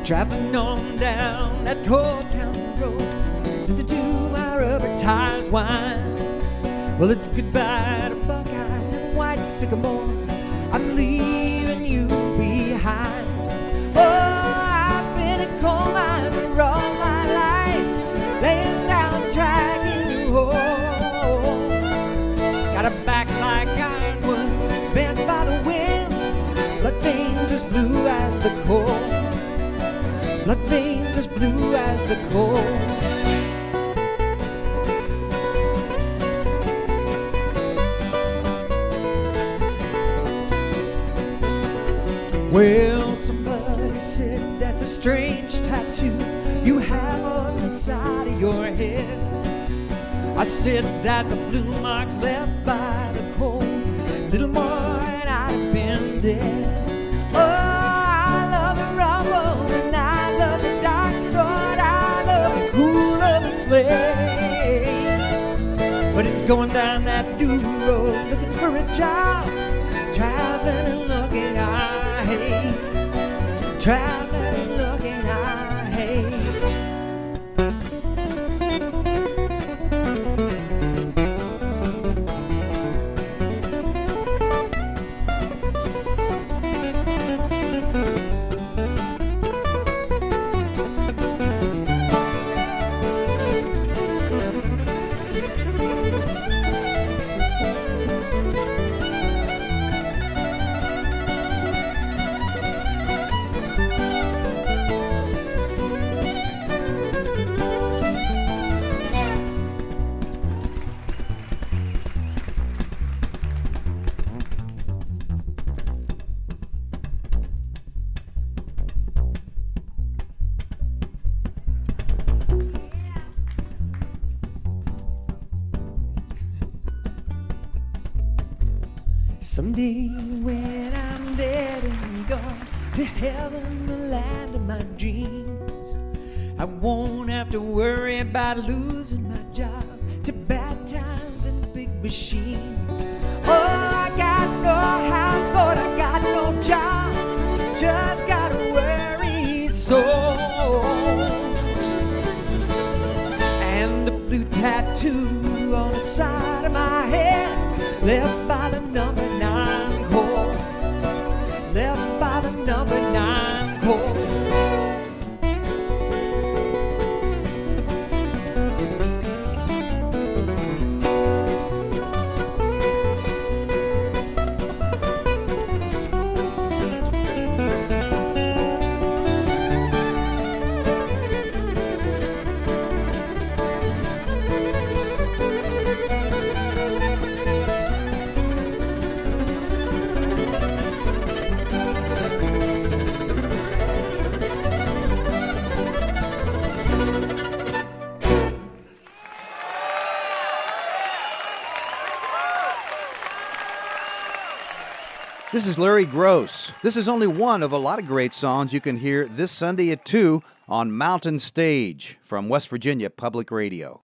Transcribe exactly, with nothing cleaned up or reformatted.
Traveling on down that old town road, listen to my rubber tires whine. Well, it's goodbye to Buckeye and white sycamore. I'm leaving you behind. Oh, I've been a coal miner all my life, laying down tracking you home. Got a back like ironwood, bent by the wind, blood veins as blue as the coal. Blood veins as blue as the coal. Well, somebody said that's a strange tattoo you have on the side of your head. I said that's a blue mark left by the coal. Little more and I've been dead. Oh, I love the rumble and I love the dark, Lord, I love the cool of the sleigh. But it's going down that new road looking for a job, traveling and looking, I hate. Traveling and looking, I hate. Someday when I'm dead and gone to heaven, the land of my dreams, I won't have to worry about losing my job to bad times and big machines. Oh, I got no house, Lord, I got no job, just got a worried soul. And a blue tattoo on the side of my head, left by the number nine coal, left by the number nine coal. This is Larry Gross. This is only one of a lot of great songs you can hear this Sunday at two on Mountain Stage from West Virginia Public Radio.